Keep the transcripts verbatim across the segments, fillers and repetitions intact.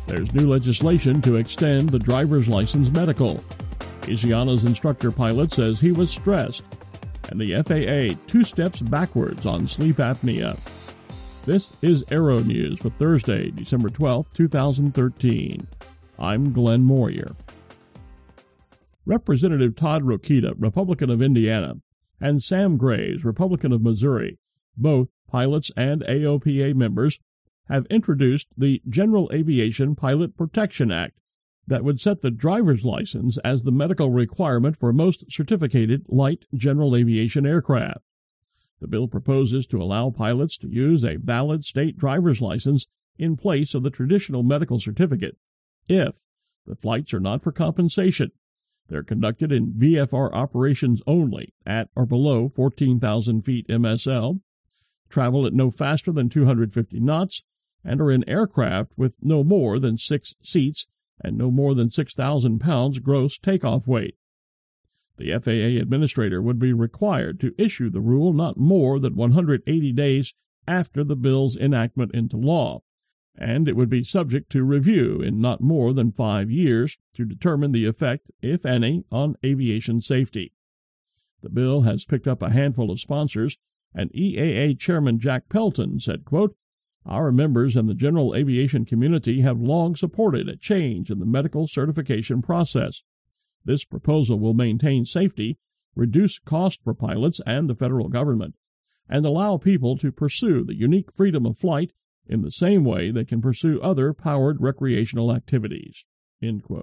There's new legislation to extend the driver's license medical. Asiana's instructor pilot says he was stressed. And the F A A two steps backwards on sleep apnea. This is Aero News for Thursday, December twelfth, twenty thirteen. I'm Glenn Moyer. Representative Todd Rokita, Republican of Indiana, and Sam Graves, Republican of Missouri, both pilots and A O P A members, have introduced the General Aviation Pilot Protection Act that would set the driver's license as the medical requirement for most certificated light general aviation aircraft. The bill proposes to allow pilots to use a valid state driver's license in place of the traditional medical certificate if the flights are not for compensation, they're conducted in V F R operations only at or below fourteen thousand feet M S L, travel at no faster than two hundred fifty knots, and are in aircraft with no more than six seats and no more than six thousand pounds gross takeoff weight. The F A A administrator would be required to issue the rule not more than one hundred eighty days after the bill's enactment into law, and it would be subject to review in not more than five years to determine the effect, if any, on aviation safety. The bill has picked up a handful of sponsors, and E A A Chairman Jack Pelton said, quote, "Our members in the general aviation community have long supported a change in the medical certification process. This proposal will maintain safety, reduce cost for pilots and the federal government, and allow people to pursue the unique freedom of flight in the same way they can pursue other powered recreational activities." End quote.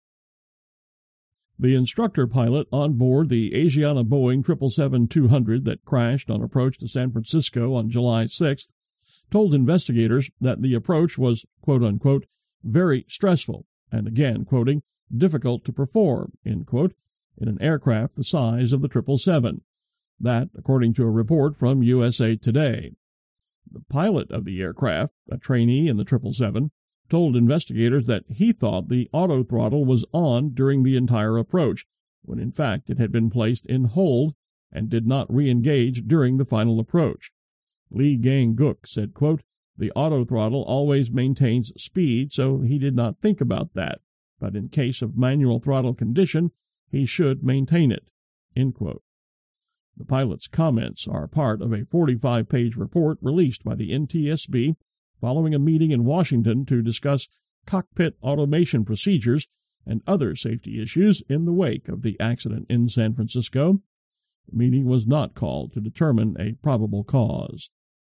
The instructor pilot on board the Asiana Boeing seven seventy-seven two hundred that crashed on approach to San Francisco on July sixth told investigators that the approach was, quote-unquote, very stressful, and again, quoting, difficult to perform, end quote, in an aircraft the size of the seven seventy-seven. That, according to a report from U S A Today. The pilot of the aircraft, a trainee in the seven seventy-seven, told investigators that he thought the autothrottle was on during the entire approach, when in fact it had been placed in hold and did not re-engage during the final approach. Lee Gang-gook said, quote, "The autothrottle always maintains speed, so he did not think about that, but in case of manual throttle condition, he should maintain it." End quote. The pilot's comments are part of a forty-five page report released by the N T S B following a meeting in Washington to discuss cockpit automation procedures and other safety issues in the wake of the accident in San Francisco. The meeting was not called to determine a probable cause.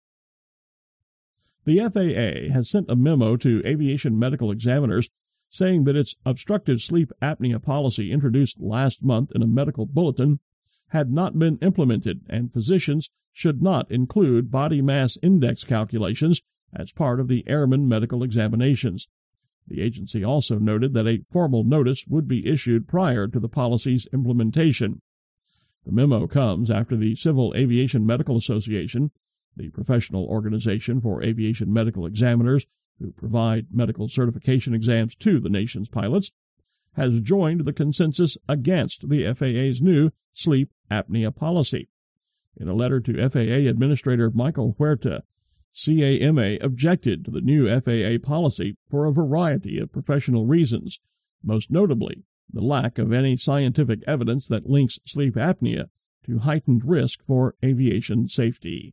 The F A A has sent a memo to aviation medical examiners saying that its obstructive sleep apnea policy introduced last month in a medical bulletin had not been implemented, and physicians should not include body mass index calculations as part of the airman medical examinations. The agency also noted that a formal notice would be issued prior to the policy's implementation. The memo comes after the Civil Aviation Medical Association, the professional organization for aviation medical examiners who provide medical certification exams to the nation's pilots, has joined the consensus against the F A A's new sleep apnea policy. In a letter to F A A Administrator Michael Huerta, C A M A objected to the new F A A policy for a variety of professional reasons, most notably the lack of any scientific evidence that links sleep apnea to heightened risk for aviation safety.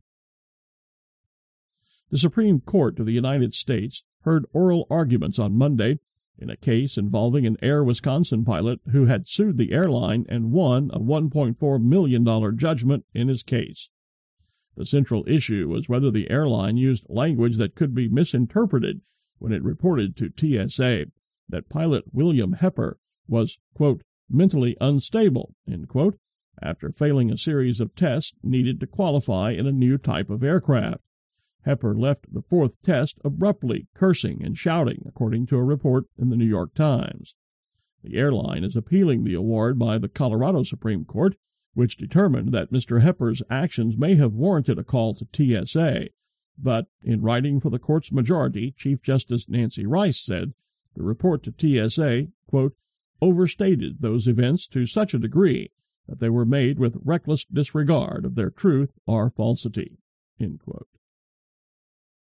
The Supreme Court of the United States heard oral arguments on Monday in a case involving an Air Wisconsin pilot who had sued the airline and won a one point four million dollars judgment in his case. The central issue was whether the airline used language that could be misinterpreted when it reported to T S A that pilot William Hepper was, quote, mentally unstable, end quote, after failing a series of tests needed to qualify in a new type of aircraft. Hepper left the fourth test abruptly, cursing and shouting, according to a report in the New York Times. The airline is appealing the award by the Colorado Supreme Court, which determined that Mister Hepper's actions may have warranted a call to T S A, but in writing for the court's majority, Chief Justice Nancy Rice said the report to T S A, quote, overstated those events to such a degree that they were made with reckless disregard of their truth or falsity, end quote.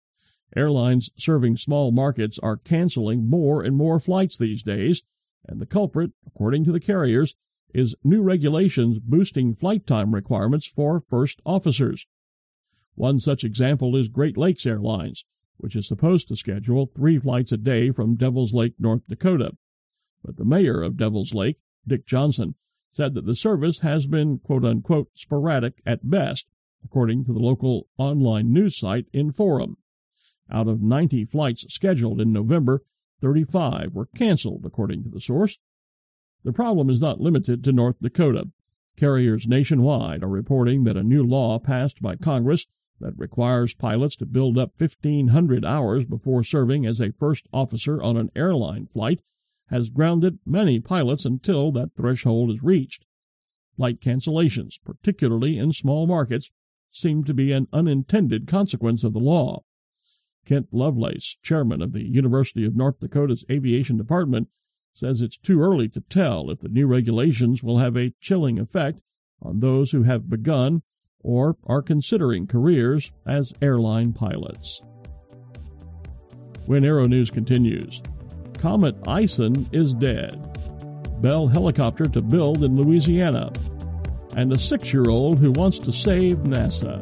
Airlines serving small markets are canceling more and more flights these days, and the culprit, according to the carriers, is new regulations boosting flight time requirements for first officers. One such example is Great Lakes Airlines, which is supposed to schedule three flights a day from Devils Lake, North Dakota. But the mayor of Devils Lake, Dick Johnson, said that the service has been quote-unquote sporadic at best, according to the local online news site Inforum. Out of ninety flights scheduled in November, thirty-five were canceled, according to the source. The problem is not limited to North Dakota. Carriers nationwide are reporting that a new law passed by Congress that requires pilots to build up fifteen hundred hours before serving as a first officer on an airline flight has grounded many pilots until that threshold is reached. Flight cancellations, particularly in small markets, seem to be an unintended consequence of the law. Kent Lovelace, chairman of the University of North Dakota's Aviation Department, says it's too early to tell if the new regulations will have a chilling effect on those who have begun or are considering careers as airline pilots. When Aero News continues, Comet Ison is dead. Bell helicopter to build in Louisiana. And a six-year-old who wants to save NASA.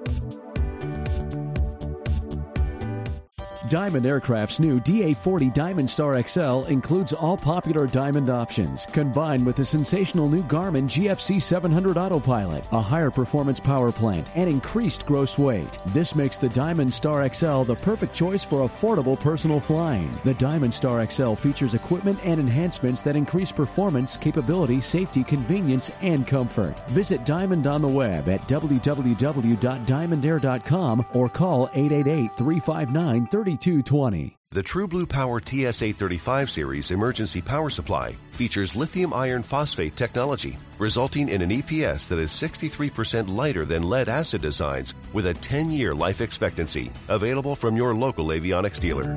Diamond Aircraft's new D A forty Diamond Star X L includes all popular Diamond options, combined with the sensational new Garmin G F C seven hundred Autopilot, a higher performance power plant, and increased gross weight. This makes the Diamond Star X L the perfect choice for affordable personal flying. The Diamond Star X L features equipment and enhancements that increase performance, capability, safety, convenience, and comfort. Visit Diamond on the web at w w w dot diamond air dot com or call eight eight eight, three five nine, three two two zero. The True Blue Power T S eight thirty-five series emergency power supply features lithium iron phosphate technology, resulting in an E P S that is sixty-three percent lighter than lead-acid designs with a ten-year life expectancy. Available from your local avionics dealer.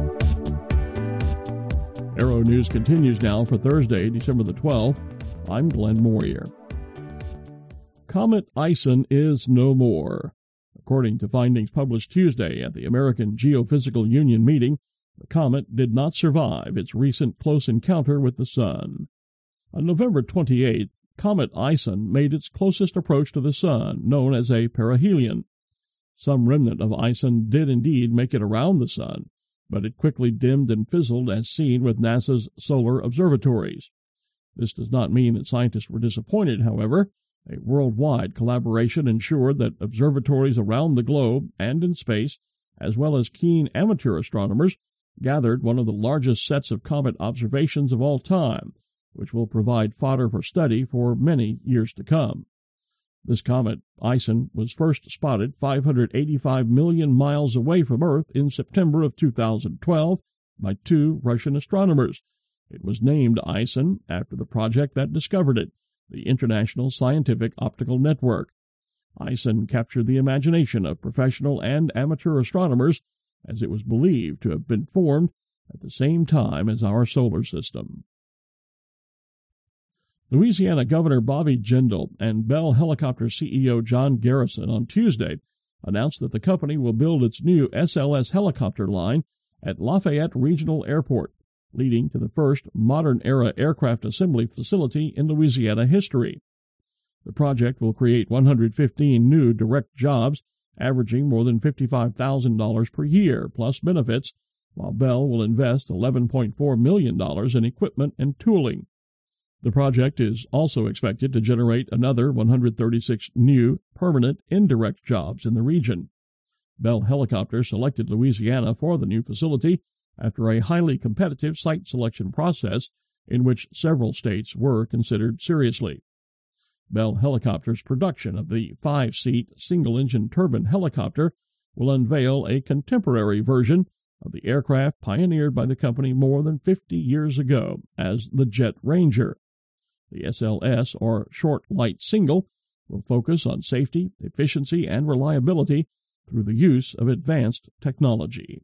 Aero News continues now for Thursday, December the twelfth. I'm Glenn Moyer. Comet Ison is no more. According to findings published Tuesday at the American Geophysical Union meeting, the comet did not survive its recent close encounter with the Sun. On November twenty-eighth, Comet Ison made its closest approach to the Sun, known as a perihelion. Some remnant of Ison did indeed make it around the Sun, but it quickly dimmed and fizzled as seen with NASA's solar observatories. This does not mean that scientists were disappointed, however. A worldwide collaboration ensured that observatories around the globe and in space, as well as keen amateur astronomers, gathered one of the largest sets of comet observations of all time, which will provide fodder for study for many years to come. This comet, Ison, was first spotted five hundred eighty-five million miles away from Earth in September of two thousand twelve by two Russian astronomers. It was named Ison after the project that discovered it, the International Scientific Optical Network. Ison captured the imagination of professional and amateur astronomers, as it was believed to have been formed at the same time as our solar system. Louisiana Governor Bobby Jindal and Bell Helicopter C E O John Garrison on Tuesday announced that the company will build its new S L S helicopter line at Lafayette Regional Airport, leading to the first modern-era aircraft assembly facility in Louisiana history. The project will create one hundred fifteen new direct jobs, averaging more than fifty-five thousand dollars per year, plus benefits, while Bell will invest eleven point four million dollars in equipment and tooling. The project is also expected to generate another one hundred thirty-six new, permanent, indirect jobs in the region. Bell Helicopter selected Louisiana for the new facility after a highly competitive site selection process in which several states were considered seriously. Bell Helicopter's production of the five-seat single-engine turbine helicopter will unveil a contemporary version of the aircraft pioneered by the company more than fifty years ago as the Jet Ranger. The S L S, or Short Light Single, will focus on safety, efficiency, and reliability through the use of advanced technology.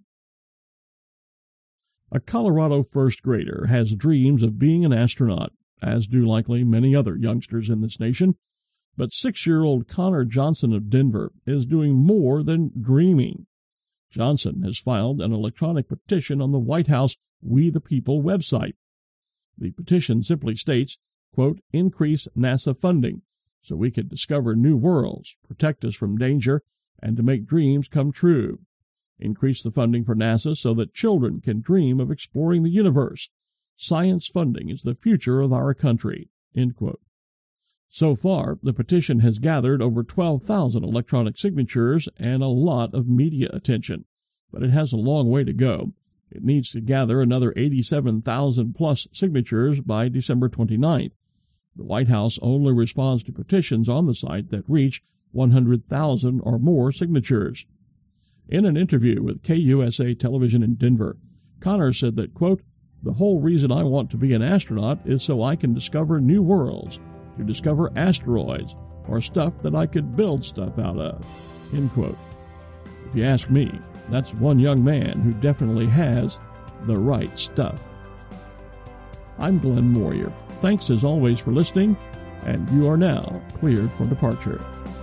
A Colorado first grader has dreams of being an astronaut, as do likely many other youngsters in this nation, but six-year-old Connor Johnson of Denver is doing more than dreaming. Johnson has filed an electronic petition on the White House We the People website. The petition simply states, quote, increase NASA funding so we can discover new worlds, protect us from danger, and to make dreams come true. Increase the funding for NASA so that children can dream of exploring the universe. Science funding is the future of our country, end quote. So far, the petition has gathered over twelve thousand electronic signatures and a lot of media attention, but it has a long way to go. It needs to gather another eighty-seven thousand plus signatures by December twenty-ninth. The White House only responds to petitions on the site that reach one hundred thousand or more signatures. In an interview with K U S A Television in Denver, Connors said that, quote, the whole reason I want to be an astronaut is so I can discover new worlds, to discover asteroids, or stuff that I could build stuff out of, end quote. If you ask me, that's one young man who definitely has the right stuff. I'm Glenn Moyer. Thanks as always for listening, and you are now cleared for departure.